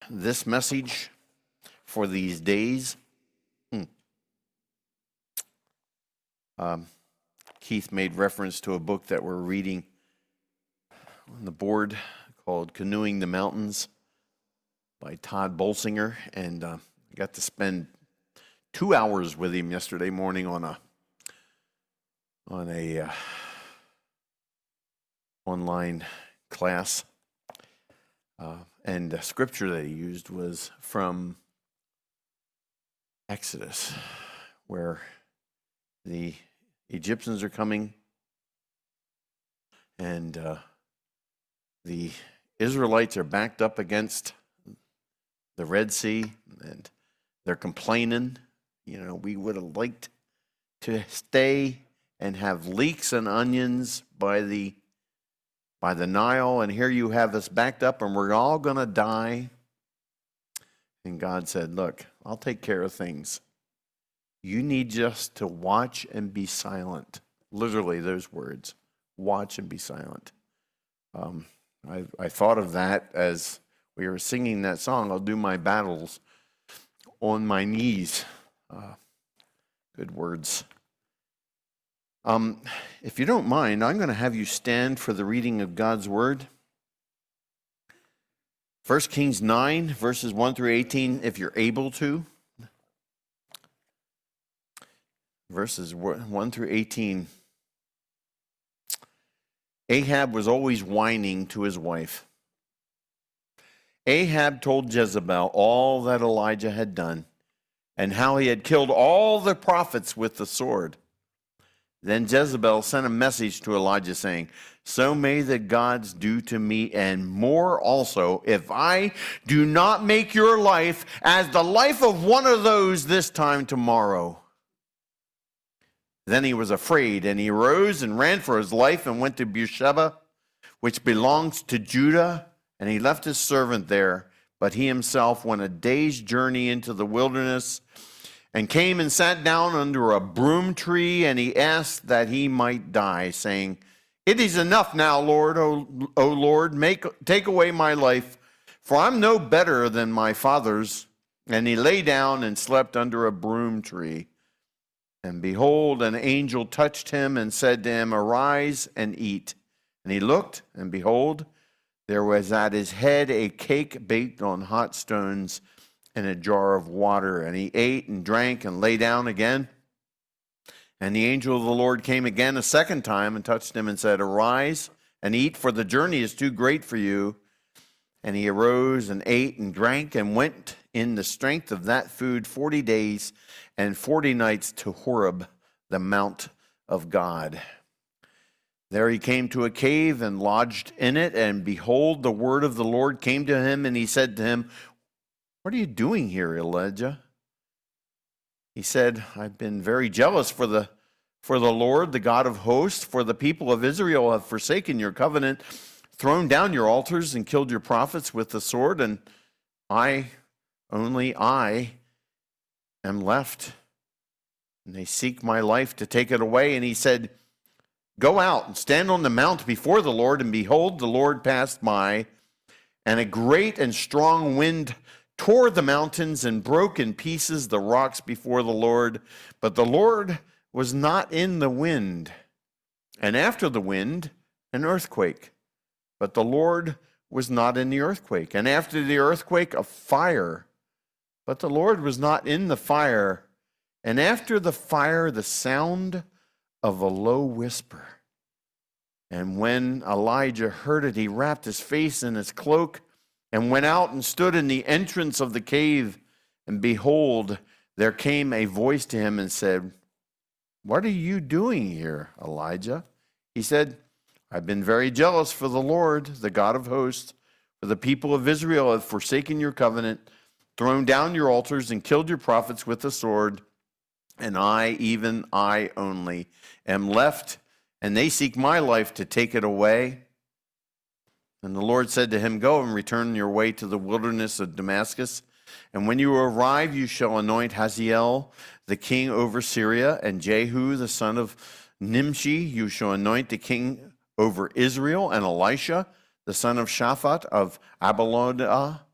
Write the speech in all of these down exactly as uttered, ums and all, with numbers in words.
this message for these days. Hmm. Um, Keith made reference to a book that we're reading on the board called Canoeing the Mountains by Todd Bolsinger, and uh, I got to spend two hours with him yesterday morning on a on a uh, online class. Uh, and the scripture that he used was from Exodus, where the Egyptians are coming and uh, the Israelites are backed up against the Red Sea and they're complaining. You know, we would have liked to stay and have leeks and onions by the by the Nile, and here you have us backed up and we're all going to die. And God said, look, I'll take care of things. You need just to watch and be silent. Literally those words, watch and be silent. Um, I, I thought of that as we were singing that song, I'll do my battles on my knees. Uh, good words. Um, if you don't mind, I'm going to have you stand for the reading of God's Word. First Kings nine, verses one through eighteen, if you're able to. Verses one through eighteen. Ahab was always whining to his wife. Ahab told Jezebel all that Elijah had done and how he had killed all the prophets with the sword. Then Jezebel sent a message to Elijah saying, so may the gods do to me and more also if I do not make your life as the life of one of those this time tomorrow. Then he was afraid, and he rose and ran for his life and went to Beersheba, which belongs to Judah, and he left his servant there, but he himself went a day's journey into the wilderness and came and sat down under a broom tree, and he asked that he might die, saying, it is enough now, Lord, O, o Lord, make, take away my life, for I'm no better than my fathers. And he lay down and slept under a broom tree. And behold, an angel touched him and said to him, arise and eat. And he looked, and behold, there was at his head a cake baked on hot stones and a jar of water. And he ate and drank and lay down again. And the angel of the Lord came again a second time and touched him and said, arise and eat, for the journey is too great for you. And he arose and ate and drank and went in the strength of that food forty days and forty nights to Horeb, the mount of God. There he came to a cave and lodged in it, and behold, the word of the Lord came to him, and he said to him, what are you doing here, Elijah? He said, I've been very jealous for the for the Lord, the God of hosts, for the people of Israel have forsaken your covenant, thrown down your altars, and killed your prophets with the sword, and I, only I, am left. And they seek my life to take it away. And he said, go out and stand on the mount before the Lord, and behold, the Lord passed by, and a great and strong wind tore the mountains and broke in pieces the rocks before the Lord. But the Lord was not in the wind. And after the wind, an earthquake. But the Lord was not in the earthquake. And after the earthquake, a fire. But the Lord was not in the fire. And after the fire, the sound of a low whisper. And when Elijah heard it, he wrapped his face in his cloak and went out and stood in the entrance of the cave. And behold, there came a voice to him and said, what are you doing here, Elijah? He said, I've been very jealous for the Lord, the God of hosts, for the people of Israel have forsaken your covenant, thrown down your altars, and killed your prophets with the sword. And I, even I only, am left, and they seek my life to take it away. And the Lord said to him, go and return your way to the wilderness of Damascus. And when you arrive, you shall anoint Hazael, the king over Syria, and Jehu, the son of Nimshi, you shall anoint the king over Israel, and Elisha, the son of Shaphat of Abalodah,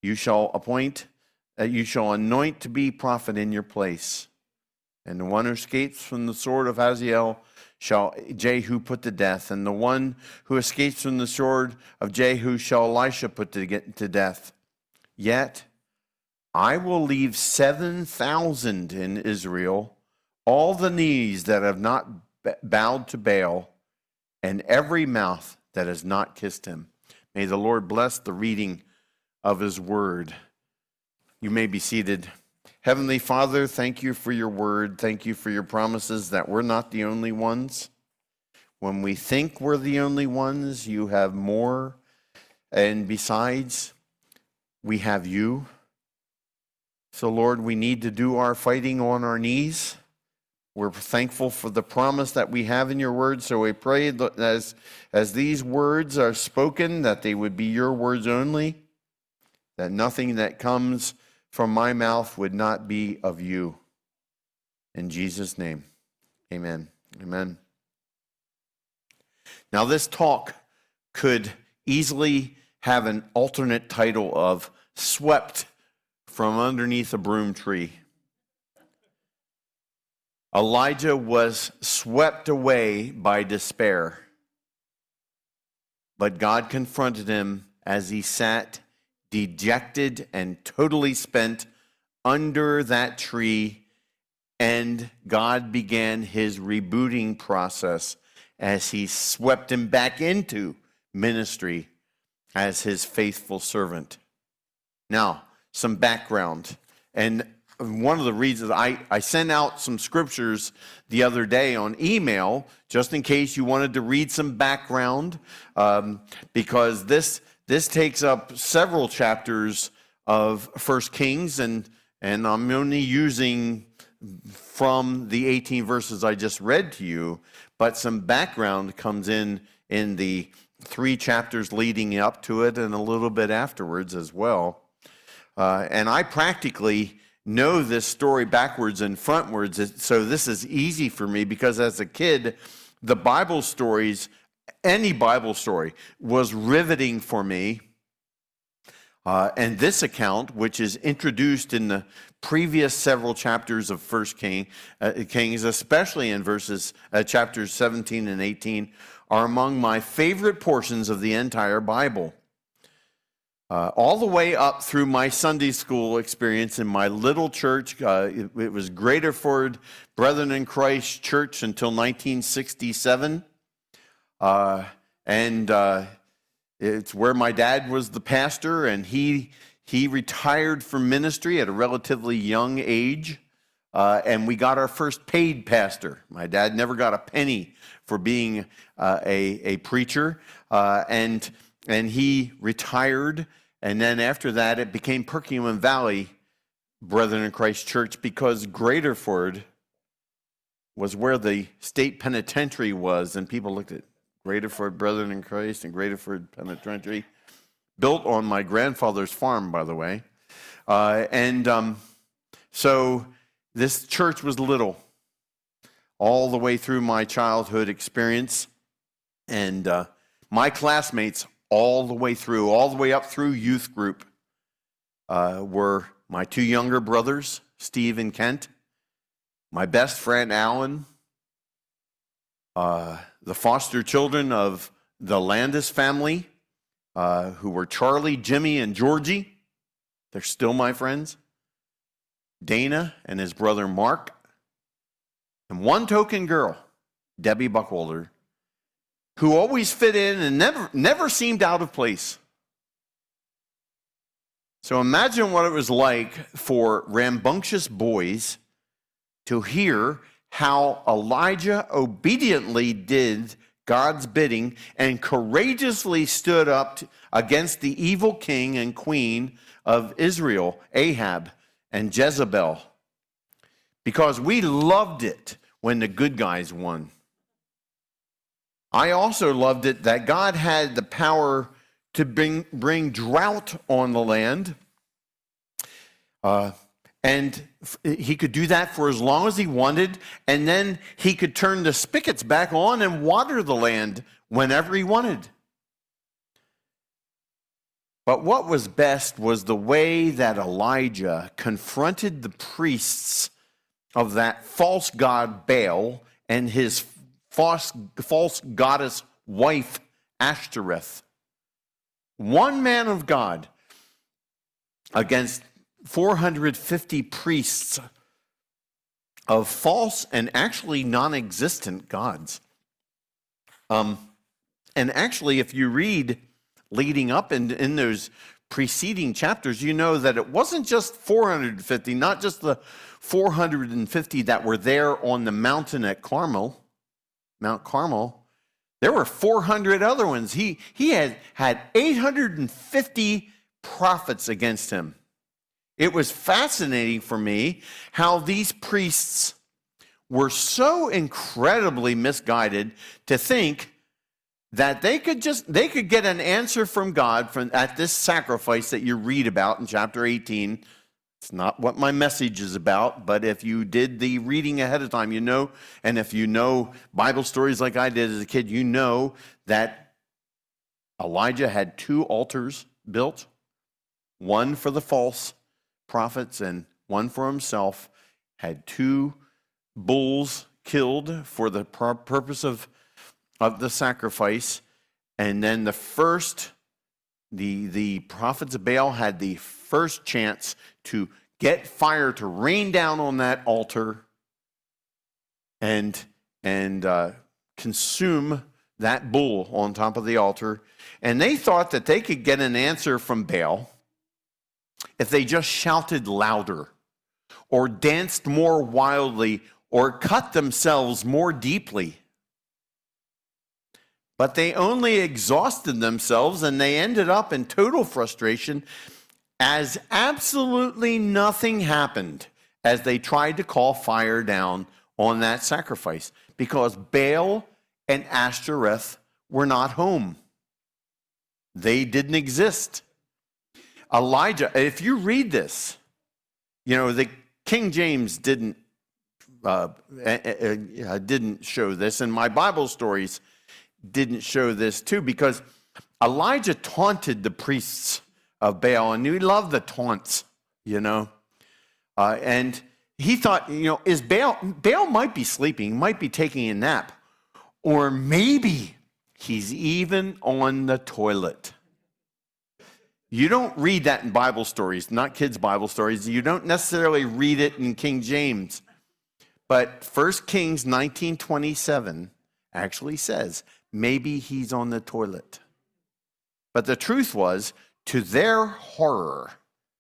You shall appoint, uh, you shall anoint to be prophet in your place. And the one who escapes from the sword of Hazael shall Jehu put to death. And the one who escapes from the sword of Jehu shall Elisha put to, get to death. Yet I will leave seven thousand in Israel, all the knees that have not bowed to Baal, and every mouth that has not kissed him. May the Lord bless the reading of his word. You may be seated. Heavenly Father, thank you for your word. Thank you for your promises that we're not the only ones. When we think we're the only ones, you have more. And besides, we have you. So, Lord, we need to do our fighting on our knees. We're thankful for the promise that we have in your word. So we pray that as, as these words are spoken, that they would be your words only, that nothing that comes from my mouth would not be of you. In Jesus' name, amen. Amen. Now, this talk could easily have an alternate title of Swept from Underneath a Broom Tree. Elijah was swept away by despair, but God confronted him as he sat dejected and totally spent under that tree, and God began his rebooting process as he swept him back into ministry as his faithful servant. Now, some background. And one of the reasons I, I sent out some scriptures the other day on email, just in case you wanted to read some background, um, because this This takes up several chapters of First Kings, and, and I'm only using from the eighteen verses I just read to you, but some background comes in in the three chapters leading up to it and a little bit afterwards as well. Uh, and I practically know this story backwards and frontwards, so this is easy for me because as a kid, the Bible stories Any Bible story was riveting for me. Uh, and this account, which is introduced in the previous several chapters of First King, uh, Kings, especially in verses uh, chapters seventeen and eighteen, are among my favorite portions of the entire Bible. Uh, all the way up through my Sunday school experience in my little church, uh, it, it was Graterford Brethren in Christ Church until nineteen sixty-seven. Uh, and uh, it's where my dad was the pastor, and he he retired from ministry at a relatively young age, uh, and we got our first paid pastor. My dad never got a penny for being uh, a a preacher, uh, and and he retired, and then after that it became Perkiomen Valley Brethren in Christ Church because Graterford was where the state penitentiary was, and people looked at Graterford Brethren in Christ and Graterford Penitentiary, built on my grandfather's farm, by the way. Uh, and um, so this church was little all the way through my childhood experience. And uh, my classmates all the way through, all the way up through youth group, uh, were my two younger brothers, Steve and Kent, my best friend, Alan, uh, the foster children of the Landis family, uh, who were Charlie, Jimmy, and Georgie. They're still my friends. Dana and his brother Mark. And one token girl, Debbie Buckwalder, who always fit in and never, never seemed out of place. So imagine what it was like for rambunctious boys to hear how Elijah obediently did God's bidding and courageously stood up against the evil king and queen of Israel, Ahab and Jezebel, because we loved it when the good guys won. I also loved it that God had the power to bring, bring drought on the land. Uh, and he could do that for as long as he wanted, and then he could turn the spigots back on and water the land whenever he wanted. But what was best was the way that Elijah confronted the priests of that false god Baal and his false, false goddess wife Ashtoreth. One man of God against four hundred fifty priests of false and actually non-existent gods. Um, and actually, if you read leading up in, in those preceding chapters, you know that it wasn't just four hundred fifty, not just the four hundred fifty that were there on the mountain at Carmel, Mount Carmel. There were four hundred other ones. He, he had, had eight hundred fifty prophets against him. It was fascinating for me how these priests were so incredibly misguided to think that they could just they could get an answer from God from at this sacrifice that you read about in chapter eighteen. It's not what my message is about, but if you did the reading ahead of time, you know, and if you know Bible stories like I did as a kid, you know that Elijah had two altars built, one for the false prophets and one for himself, had two bulls killed for the pur- purpose of, of the sacrifice. And then the first, the, the prophets of Baal had the first chance to get fire to rain down on that altar and, and uh, consume that bull on top of the altar. And they thought that they could get an answer from Baal if they just shouted louder or danced more wildly or cut themselves more deeply. But they only exhausted themselves, and they ended up in total frustration as absolutely nothing happened as they tried to call fire down on that sacrifice, because Baal and Ashtoreth were not home. They didn't exist. Elijah, if you read this, you know, the King James didn't uh, uh, didn't show this, and my Bible stories didn't show this too, because Elijah taunted the priests of Baal, and we love the taunts, you know. Uh, and he thought, you know, is Baal, Baal might be sleeping, might be taking a nap, or maybe he's even on the toilet. You don't read that in Bible stories, not kids' Bible stories. You don't necessarily read it in King James. But First Kings nineteen twenty-seven actually says, maybe he's on the toilet. But the truth was, to their horror,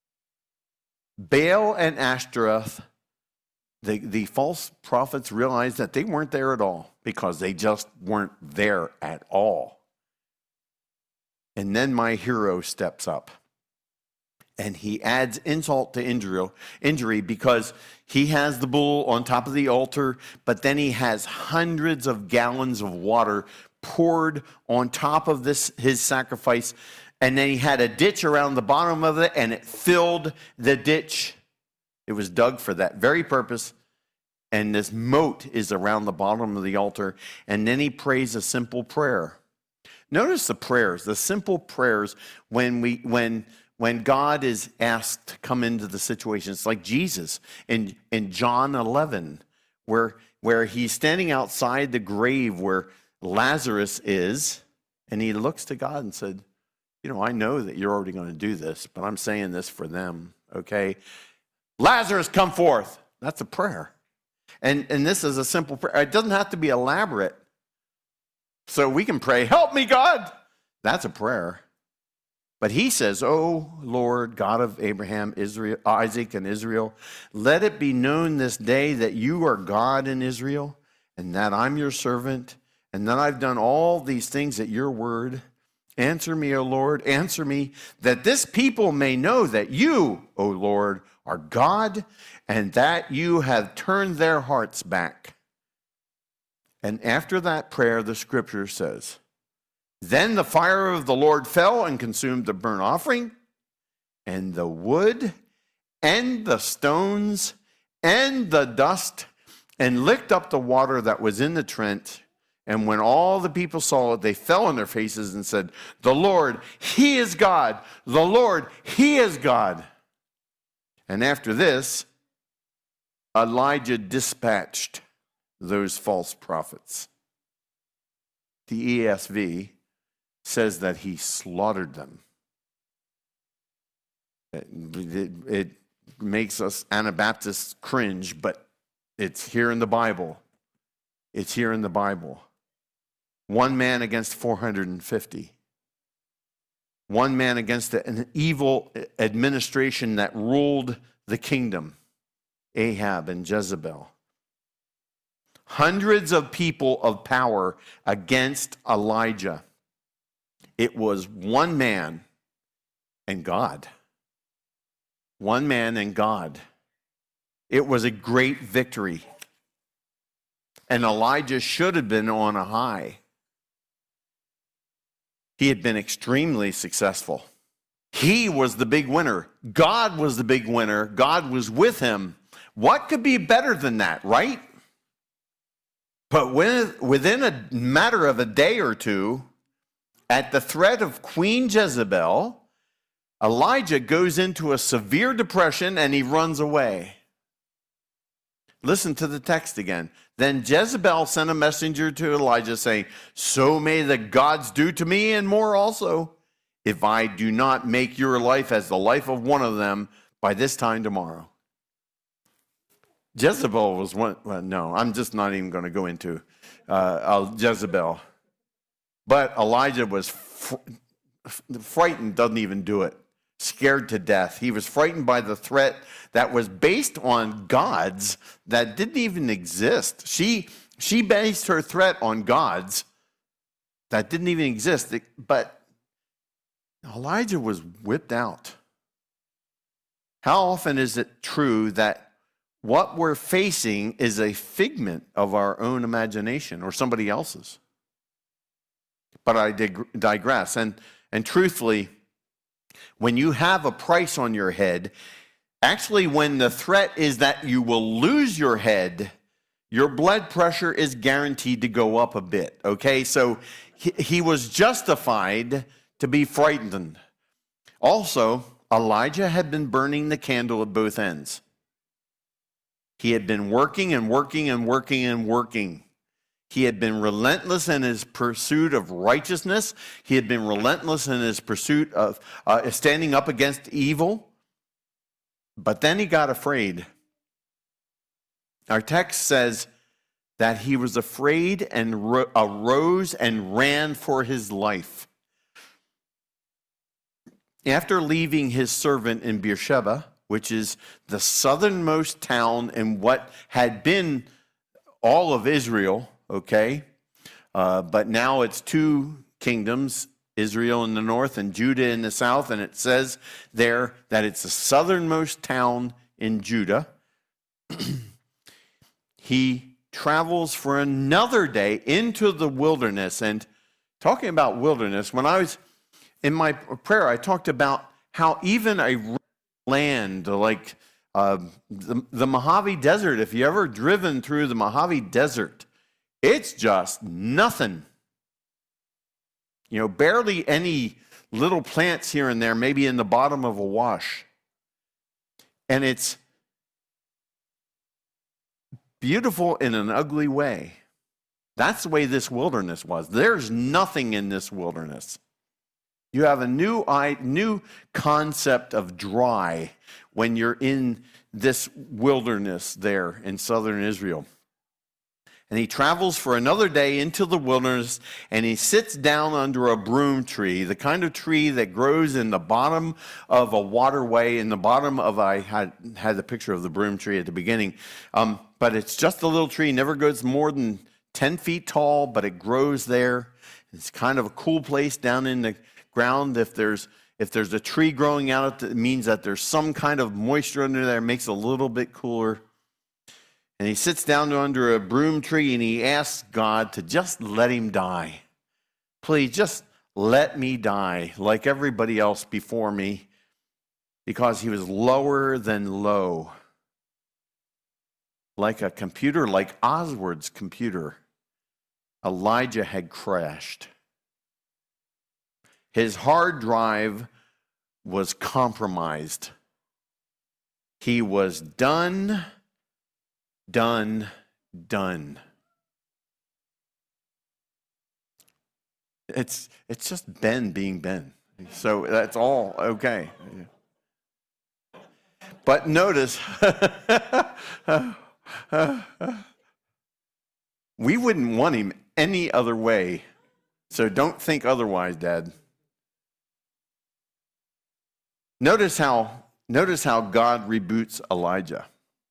Baal and Ashtoreth, the, the false prophets, realized that they weren't there at all, because they just weren't there at all. And then my hero steps up, and he adds insult to injury, injury because he has the bull on top of the altar, but then he has hundreds of gallons of water poured on top of this his sacrifice, and then he had a ditch around the bottom of it, and it filled the ditch. It was dug for that very purpose, and this moat is around the bottom of the altar, and then he prays a simple prayer. Notice the prayers, the simple prayers when we when when God is asked to come into the situation. It's like Jesus in, in John eleven, where, where he's standing outside the grave where Lazarus is, and he looks to God and said, you know, I know that you're already going to do this, but I'm saying this for them, okay? Lazarus, come forth. That's a prayer. And, and this is a simple prayer. It doesn't have to be elaborate. So we can pray, help me, God. That's a prayer. But he says, oh, Lord, God of Abraham, Israel, Isaac, and Israel, let it be known this day that you are God in Israel, and that I'm your servant, and that I've done all these things at your word. Answer me, O Lord, answer me, that this people may know that you, O Lord, are God, and that you have turned their hearts back. And after that prayer, the scripture says, then the fire of the Lord fell and consumed the burnt offering, and the wood, and the stones, and the dust, and licked up the water that was in the trench, And when all the people saw it, they fell on their faces and said, "The Lord, he is God. The Lord, he is God." And after this, Elijah dispatched those false prophets. The E S V says that he slaughtered them. It, it, it makes us Anabaptists cringe, but it's here in the Bible. It's here in the Bible. One man against four hundred fifty. One man against an evil administration that ruled the kingdom, Ahab and Jezebel. Hundreds of people of power against Elijah. It was one man and God. One man and God. It was a great victory. And Elijah should have been on a high. He had been extremely successful. He was the big winner. God was the big winner. God was with him. What could be better than that, right? But when, within a matter of a day or two, at the threat of Queen Jezebel, Elijah goes into a severe depression and he runs away. Listen to the text again. Then Jezebel sent a messenger to Elijah saying, "So may the gods do to me and more also, if I do not make your life as the life of one of them by this time tomorrow." Jezebel was one, well, no, I'm just not even going to go into uh, Jezebel. But Elijah was fr- frightened, doesn't even do it, scared to death. He was frightened by the threat that was based on gods that didn't even exist. She, she based her threat on gods that didn't even exist. But Elijah was whipped out. How often is it true that what we're facing is a figment of our own imagination or somebody else's? But I dig- digress. And, and truthfully, when you have a price on your head, actually when the threat is that you will lose your head, your blood pressure is guaranteed to go up a bit, okay? So he, he was justified to be frightened. Also, Elijah had been burning the candle at both ends. He had been working and working and working and working. He had been relentless in his pursuit of righteousness. He had been relentless in his pursuit of uh, standing up against evil. But then he got afraid. Our text says that he was afraid and ro- arose and ran for his life. After leaving his servant in Beersheba, which is the southernmost town in what had been all of Israel, okay, uh, but now it's two kingdoms, Israel in the north and Judah in the south, and it says there that it's the southernmost town in Judah. He travels for another day into the wilderness. And talking about wilderness, when I was in my prayer, I talked about how even a land like uh, the, the Mojave Desert, if you ever driven through the Mojave Desert, it's just nothing. You know, barely any little plants here and there, maybe in the bottom of a wash. And it's beautiful in an ugly way. That's the way this wilderness was. There's nothing in this wilderness. You have a new, new concept of dry when you're in this wilderness there in southern Israel. And he travels for another day into the wilderness, and he sits down under a broom tree, the kind of tree that grows in the bottom of a waterway, in the bottom of, I had, had the picture of the broom tree at the beginning, um, but it's just a little tree, never goes more than ten feet tall, but it grows there. It's kind of a cool place down in the ground. If there's if there's a tree growing out, it means that there's some kind of moisture under there, it makes it a little bit cooler. And he sits down under a broom tree and he asks God to just let him die. Please, just let me die like everybody else before me, because he was lower than low. Like a computer, like Oswald's computer. Elijah had crashed. His hard drive was compromised. He was done, done, done. It's, it's just Ben being Ben. So that's all okay. But notice, we wouldn't want him any other way. So don't think otherwise, Dad. Notice how, notice how God reboots Elijah.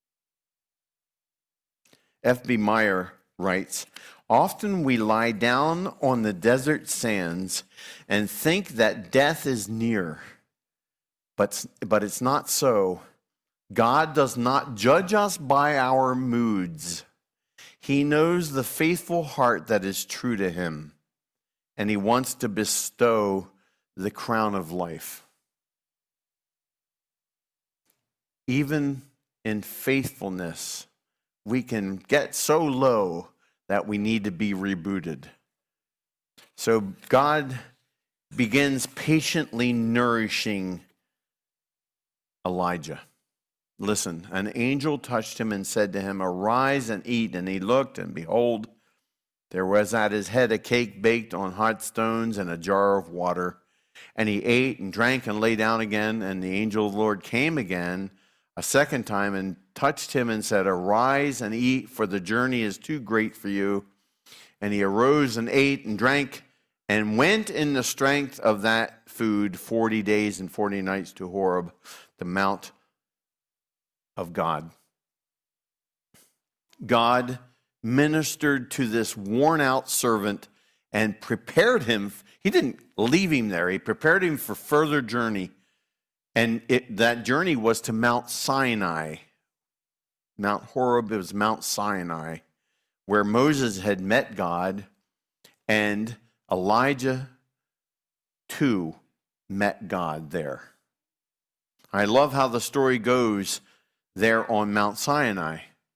F B Meyer writes, often we lie down on the desert sands and think that death is near, but, but it's not so. God does not judge us by our moods. He knows the faithful heart that is true to him, and he wants to bestow the crown of life. Even in faithfulness, we can get so low that we need to be rebooted. So God begins patiently nourishing Elijah. Listen, an angel touched him and said to him, arise and eat. And he looked, and behold, there was at his head a cake baked on hot stones and a jar of water. And he ate and drank and lay down again. And the angel of the Lord came again a second time and touched him and said, arise and eat, for the journey is too great for you. And he arose and ate and drank and went in the strength of that food forty days and forty nights to Horeb, the mount of God. God ministered to this worn-out servant and prepared him. He didn't leave him there. He prepared him for further journey. And it, that journey was to Mount Sinai. Mount Horeb, it was Mount Sinai, where Moses had met God, and Elijah, too, met God there. I love how the story goes there on Mount Sinai.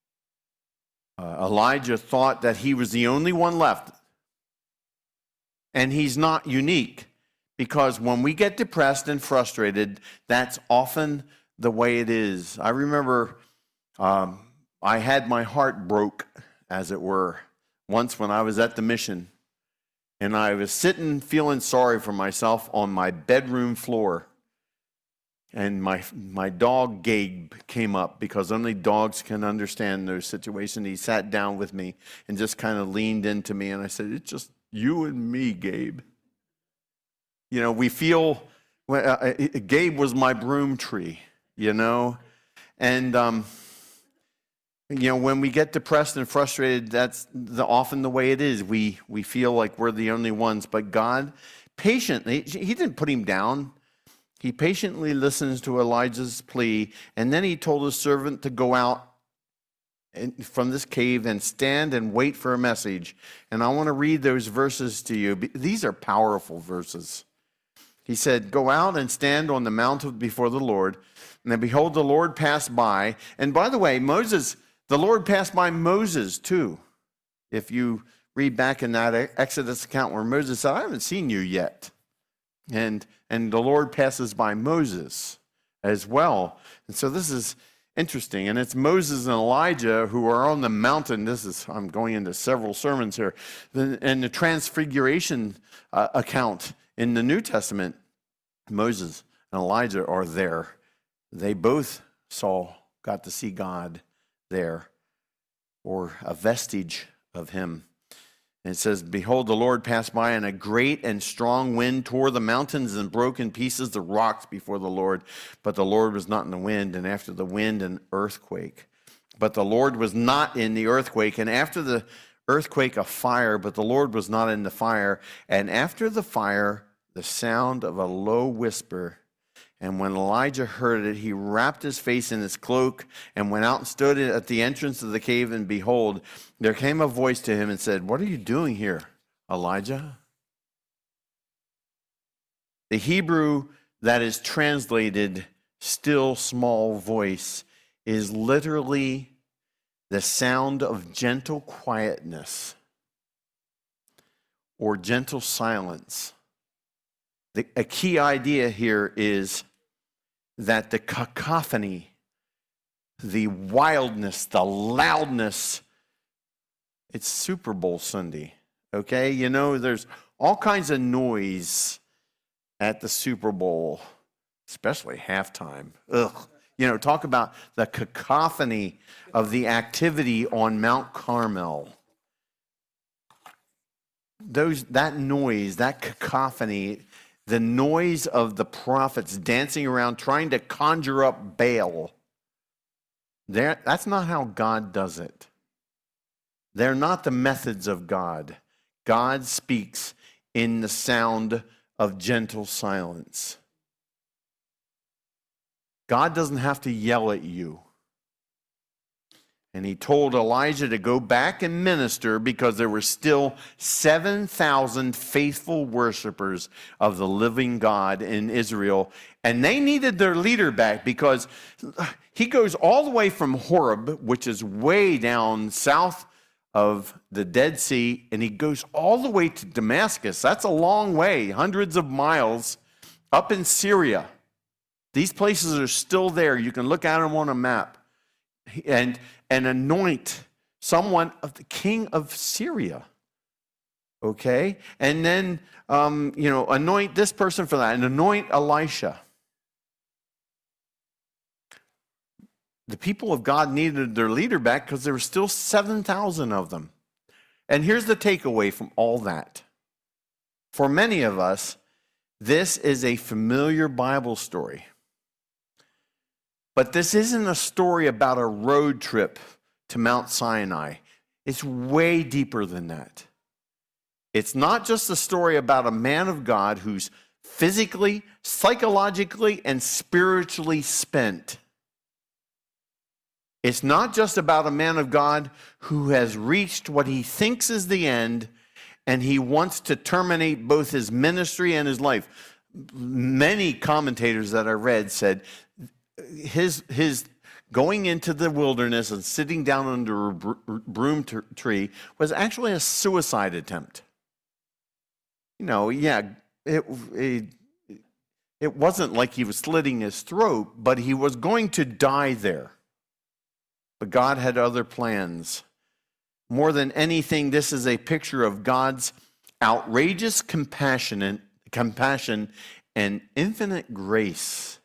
Uh, Elijah thought that he was the only one left. And he's not unique, because when we get depressed and frustrated, that's often the way it is. I remember um, I had my heart broke, as it were, once when I was at the mission. And I was sitting feeling sorry for myself on my bedroom floor. And my my dog, Gabe, came up, because only dogs can understand those situations. He sat down with me and just kind of leaned into me. And I said, it's just you and me, Gabe. You know, we feel, well, uh, Gabe was my broom tree, you know. And, um, you know, when we get depressed and frustrated, that's the, often the way it is. We, we feel like we're the only ones. But God patiently, he didn't put him down. He patiently listens to Elijah's plea, and then he told his servant to go out from this cave and stand and wait for a message. And I want to read those verses to you. These are powerful verses. He said, go out and stand on the mount before the Lord. And then behold, the Lord passed by. And by the way, Moses, the Lord passed by Moses too. If you read back in that Exodus account where Moses said, I haven't seen you yet. And and the Lord passes by Moses as well. And so this is interesting. And it's Moses and Elijah who are on the mountain. This is, I'm going into several sermons here. And the transfiguration uh, account in the New Testament, Moses and Elijah are there. They both saw, got to see God there, or a vestige of him. And it says, behold, the Lord passed by, and a great and strong wind tore the mountains and broke in pieces the rocks before the Lord. But the Lord was not in the wind, and after the wind, an earthquake. But the Lord was not in the earthquake, and after the earthquake, a fire, but the Lord was not in the fire. And after the fire, the sound of a low whisper. And when Elijah heard it, he wrapped his face in his cloak and went out and stood at the entrance of the cave. And behold, there came a voice to him and said, what are you doing here, Elijah? The Hebrew that is translated still small voice is literally the sound of gentle quietness. or gentle silence. The, a key idea here is that the cacophony, the wildness, the loudness, it's Super Bowl Sunday, okay? You know, there's all kinds of noise at the Super Bowl, especially halftime. Ugh. You know, talk about the cacophony of the activity on Mount Carmel. Those, that noise, that cacophony, the noise of the prophets dancing around trying to conjure up Baal, that's not how God does it. They're not the methods of God. God speaks in the sound of gentle silence. God doesn't have to yell at you. And he told Elijah to go back and minister because there were still seven thousand faithful worshipers of the living God in Israel. And they needed their leader back because he goes all the way from Horeb, which is way down south of the Dead Sea, and he goes all the way to Damascus. That's a long way, hundreds of miles up in Syria. These places are still there. You can look at them on a map. And, and anoint someone of the king of Syria. Okay? And then, um, you know, anoint this person for that, and anoint Elisha. The people of God needed their leader back because there were still seven thousand of them. And here's the takeaway from all that. For many of us, this is a familiar Bible story. But this isn't a story about a road trip to Mount Sinai. It's way deeper than that. It's not just a story about a man of God who's physically, psychologically, and spiritually spent. It's not just about a man of God who has reached what he thinks is the end, and he wants to terminate both his ministry and his life. Many commentators that I read said his his going into the wilderness and sitting down under a broom tree was actually a suicide attempt. You know, yeah, it, it, it wasn't like he was slitting his throat, but he was going to die there. But God had other plans. More than anything, this is a picture of God's outrageous compassion, compassion and infinite grace.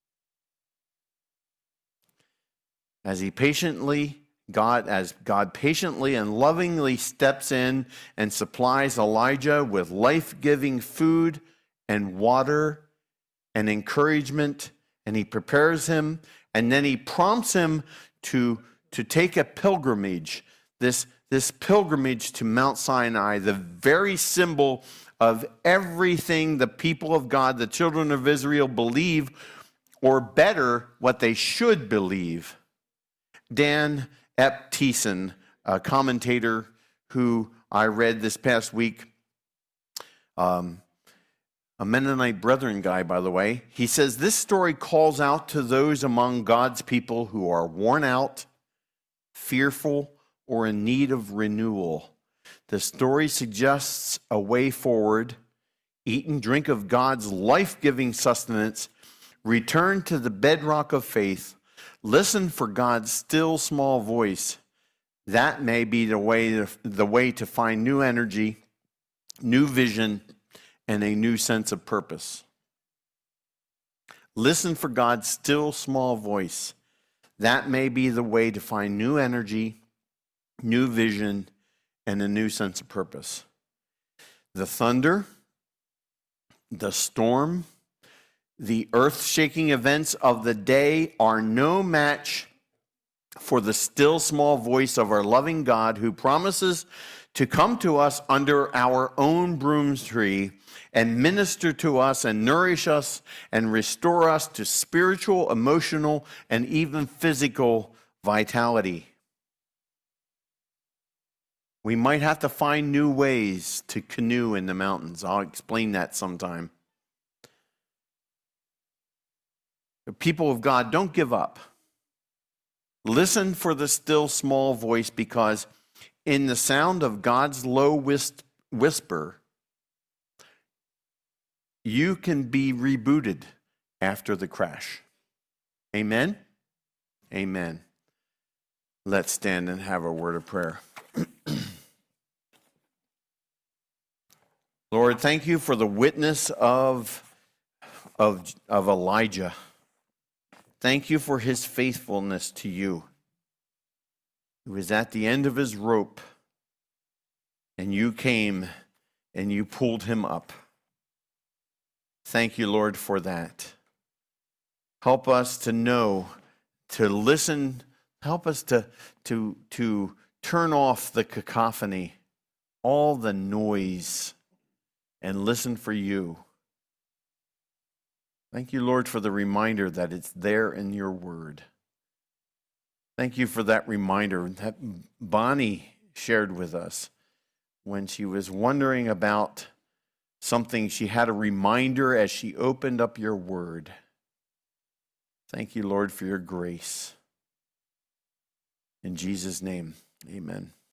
As he patiently, God, as God patiently and lovingly steps in and supplies Elijah with life-giving food and water and encouragement, and he prepares him, and then he prompts him to, to take a pilgrimage, this, this pilgrimage to Mount Sinai, the very symbol of everything the people of God, the children of Israel, believe, or better, what they should believe. Dan Eptison, a commentator who I read this past week, um, a Mennonite Brethren guy, by the way, he says this story calls out to those among God's people who are worn out, fearful, or in need of renewal. The story suggests a way forward. Eat and drink of God's life-giving sustenance. Return to the bedrock of faith. Listen for God's still small voice. That may be the way to, the way to find new energy, new vision, and a new sense of purpose. Listen for God's still small voice. That may be the way to find new energy, new vision, and a new sense of purpose. The thunder, the storm, the earth-shaking events of the day are no match for the still small voice of our loving God, who promises to come to us under our own broom tree and minister to us and nourish us and restore us to spiritual, emotional, and even physical vitality. We might have to find new ways to canoe in the mountains. I'll explain that sometime. The people of God, don't give up. Listen for the still small voice, because in the sound of God's low whisper, you can be rebooted after the crash. Amen? Amen. Let's stand and have a word of prayer. Lord, thank you for the witness of, of, of Elijah. Thank you for his faithfulness to you. He was at the end of his rope, and you came and you pulled him up. Thank you, Lord, for that. Help us to know, to listen. Help us to, to, to turn off the cacophony, all the noise, and listen for you. Thank you, Lord, for the reminder that it's there in your word. Thank you for that reminder that Bonnie shared with us when she was wondering about something. She had a reminder as she opened up your word. Thank you, Lord, for your grace. In Jesus' name, amen.